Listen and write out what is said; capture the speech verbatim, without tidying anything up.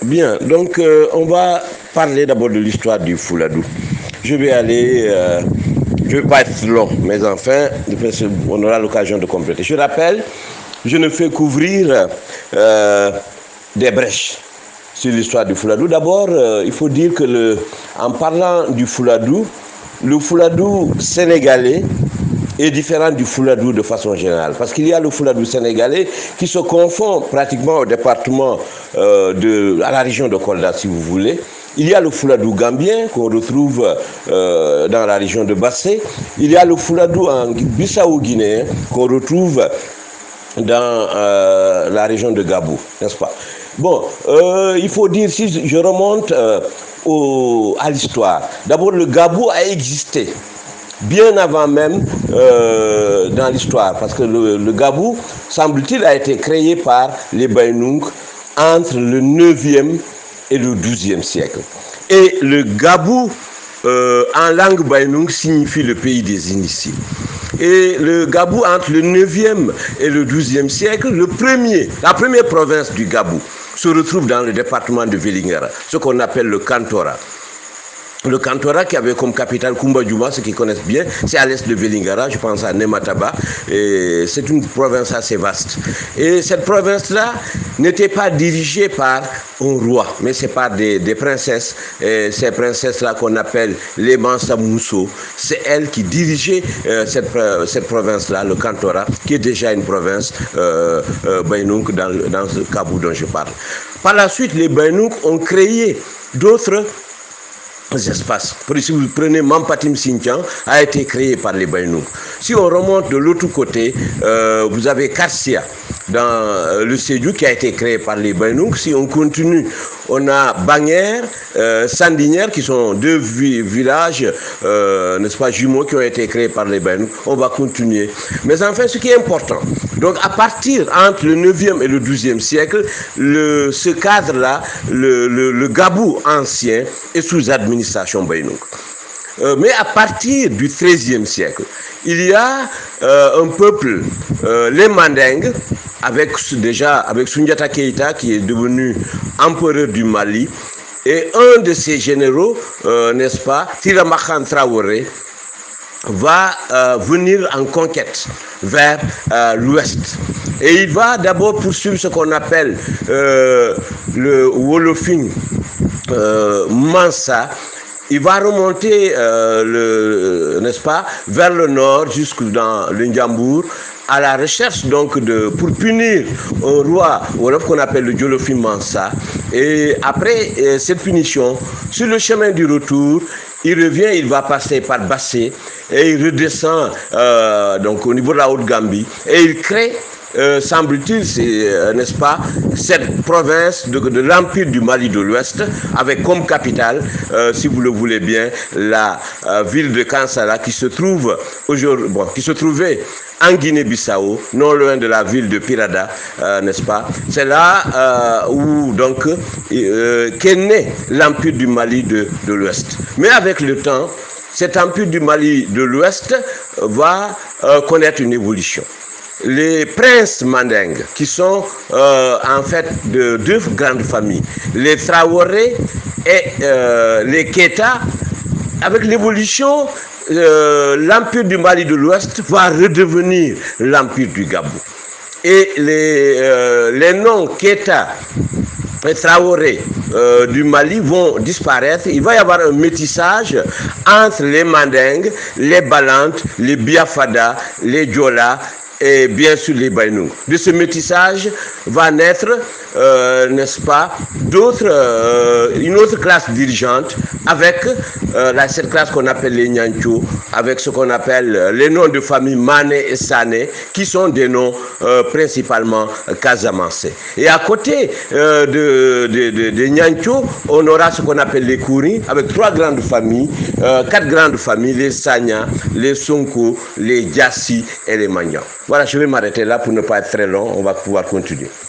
Bien, donc euh, on va parler d'abord de l'histoire du Fouladou. Je vais aller, euh, je ne vais pas être long, mais enfin, on aura l'occasion de compléter. Je rappelle, je ne fais qu'ouvrir euh, des brèches sur l'histoire du Fouladou. D'abord, euh, il faut dire que le, en parlant du Fouladou, le Fouladou sénégalais est différent du Fouladou de façon générale. Parce qu'il y a le Fouladou sénégalais qui se confond pratiquement au département, euh, de, à la région de Kolda, si vous voulez. Il y a le Fouladou gambien qu'on retrouve euh, dans la région de Bassé. Il y a le Fouladou en Bissau-Guinéen qu'on retrouve dans euh, la région de Gabou, n'est-ce pas? Bon, euh, il faut dire, si je remonte euh, au, à l'histoire, d'abord le Gabou a existé bien avant même euh, dans l'histoire, parce que le, le Gabou, semble-t-il, a été créé par les Baïnouk entre le neuvième et le douzième siècle. Et le Gabou, euh, en langue Baïnouk, signifie le pays des initiés. Et le Gabou, entre le neuvième et le douzième siècle, le premier, la première province du Gabou se retrouve dans le département de Vélingara, ce qu'on appelle le Kantora. Le Kantora qui avait comme capitale Koumba Djouma, ceux qui connaissent bien, c'est à l'est de Vélingara, je pense à Nemataba, et c'est une province assez vaste. Et cette province-là n'était pas dirigée par un roi, mais c'est par des, des princesses, et ces princesses-là qu'on appelle les Mansa Mousso, c'est elles qui dirigeaient euh, cette, cette province-là, le Kantora, qui est déjà une province euh, euh, Baïnouk dans, dans ce Gabou dont je parle. Par la suite, les Baïnouk ont créé d'autres espaces. Si vous prenez Mampatim Sintian, a été créé par les Baïnouk. Si on remonte de l'autre côté, euh, vous avez Karsia dans euh, le Sédhiou qui a été créé par les Baïnouk. Si on continue, on a Banguère, euh, Sandinière qui sont deux vi villages, euh, n'est-ce pas, jumeaux qui ont été créés par les Baïnouk. On va continuer. Mais enfin, ce qui est important, donc à partir entre le neuvième et le douzième siècle, le, ce cadre-là, le, le, le Gabou ancien est sous administration Baïnouk. Euh, mais à partir du treizième siècle, il y a euh, un peuple, euh, les Mandingues, avec déjà avec Soundiata Keïta qui est devenu empereur du Mali, et un de ses généraux, euh, n'est-ce pas, Tiramakhan Traoré, va euh, venir en conquête vers euh, l'ouest. Et il va d'abord poursuivre ce qu'on appelle euh, le Wolofin euh, Mansa. Il va remonter, euh, n'est-ce pas, vers le nord jusque dans le Ndiambour, à la recherche donc de, pour punir un roi Wolof qu'on appelle le Djolofi Mansa. Et après euh, cette punition, sur le chemin du retour, il revient, il va passer par Bassé et il redescend euh, donc au niveau de la Haute-Gambie et il crée, euh, semble-t-il, euh, n'est-ce pas, cette province de, de l'Empire du Mali de l'Ouest avec comme capitale, euh, si vous le voulez bien, la euh, ville de Kansala qui se trouve aujourd'hui, bon, qui se trouvait en Guinée-Bissau, non loin de la ville de Pirada, euh, n'est-ce pas? C'est là euh, où donc euh, qu'est né l'Empire du Mali de, de l'Ouest. Mais avec le temps, cet Empire du Mali de l'Ouest va euh, connaître une évolution. Les princes mandingues, qui sont euh, en fait de deux grandes familles, les Traoré et euh, les Keita, avec l'évolution, euh, l'Empire du Mali de l'Ouest va redevenir l'Empire du Gabou. Et les, euh, les noms Keita et Traoré euh, du Mali vont disparaître. Il va y avoir un métissage entre les Mandingues, les Balantes, les Biafada, les Diola et bien sûr les Baïnouk. De ce métissage va naître, euh, n'est-ce pas, d'autres, euh, une autre classe dirigeante avec euh, la, cette classe qu'on appelle les Nyancho, avec ce qu'on appelle euh, les noms de famille Mané et Sané, qui sont des noms euh, principalement casamancés. Et à côté euh, de, de, de, de Nyancho, on aura ce qu'on appelle les Kouri, avec trois grandes familles, euh, quatre grandes familles, les Sanya, les Sonko, les Djassi et les Magnan. Voilà, je vais m'arrêter là pour ne pas être très long, on va pouvoir continuer.